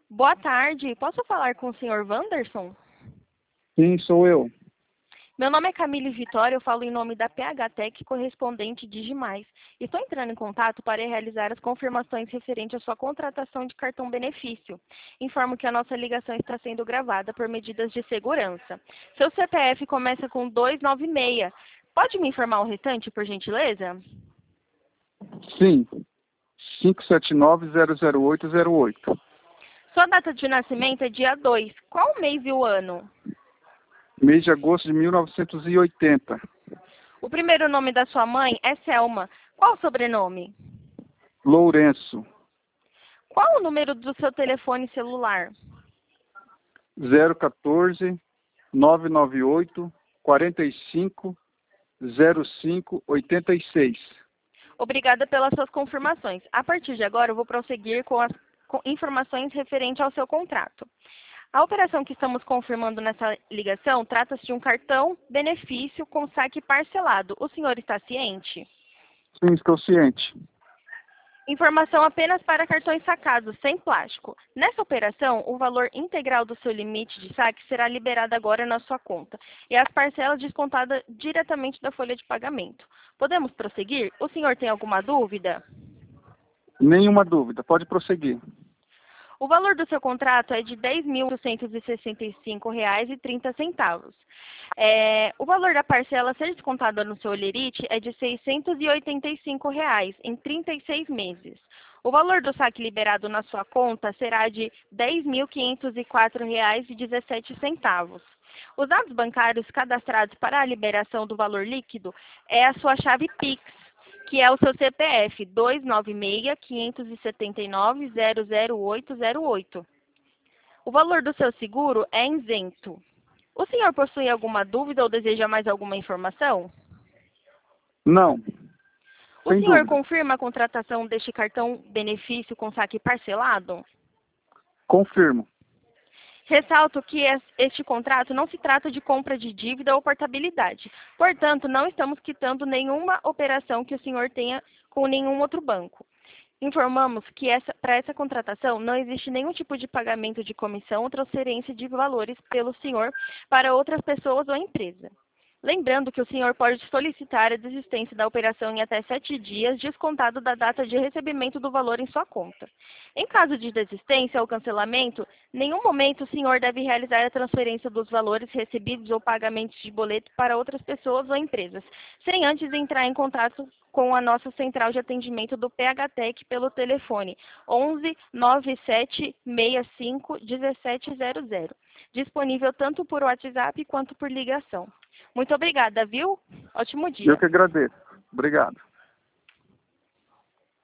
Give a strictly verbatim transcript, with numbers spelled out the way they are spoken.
Boa tarde, posso falar com o senhor Wanderson? Sim, sou eu. Meu nome é Camille Vitória, eu falo em nome da P H Tech correspondente Digimais. Estou entrando em contato para realizar as confirmações referentes à sua contratação de cartão benefício. Informo que a nossa ligação está sendo gravada por medidas de segurança. Seu C P F começa com dois nove seis. Pode me informar o restante, por gentileza? Sim, cinco sete nove zero zero oito zero oito. Sua data de nascimento é dia dois. Qual o mês e o ano? Mês de agosto de mil novecentos e oitenta. O primeiro nome da sua mãe é Selma. Qual o sobrenome? Lourenço. Qual o número do seu telefone celular? zero um quatro, nove nove oito, quatro cinco, zero cinco oito seis. Obrigada pelas suas confirmações. A partir de agora, eu vou prosseguir com as com informações referentes ao seu contrato. A operação que estamos confirmando nessa ligação trata-se de um cartão benefício com saque parcelado. O senhor está ciente? Sim, estou ciente. Informação apenas para cartões sacados, sem plástico. Nessa operação, o valor integral do seu limite de saque será liberado agora na sua conta e as parcelas descontadas diretamente da folha de pagamento. Podemos prosseguir? O senhor tem alguma dúvida? Nenhuma dúvida, pode prosseguir. O valor do seu contrato é de dez mil oitocentos e sessenta e cinco reais e trinta centavos. É, o valor da parcela a ser descontada no seu Olerite é de seiscentos e oitenta e cinco reais em trinta e seis meses. O valor do saque liberado na sua conta será de dez mil quinhentos e quatro reais e dezessete centavos. Os dados bancários cadastrados para a liberação do valor líquido é a sua chave Pix, que é o seu C P F dois nove seis, quinhentos e setenta e nove, zero zero oito zero oito. O valor do seu seguro é isento. O senhor possui alguma dúvida ou deseja mais alguma informação? Não, O sem senhor dúvida. confirma a contratação deste cartão benefício com saque parcelado? Confirmo. Ressalto que este contrato não se trata de compra de dívida ou portabilidade. Portanto, não estamos quitando nenhuma operação que o senhor tenha com nenhum outro banco. Informamos que para essa contratação não existe nenhum tipo de pagamento de comissão ou transferência de valores pelo senhor para outras pessoas ou empresa. Lembrando que o senhor pode solicitar a desistência da operação em até sete dias, descontado da data de recebimento do valor em sua conta. Em caso de desistência ou cancelamento, em nenhum momento o senhor deve realizar a transferência dos valores recebidos ou pagamentos de boleto para outras pessoas ou empresas, sem antes entrar em contato com a nossa central de atendimento do P H Tech pelo telefone onze, nove sete seis cinco, um sete zero zero, disponível tanto por WhatsApp quanto por ligação. Muito obrigada, viu? Ótimo dia. Eu que agradeço. Obrigado.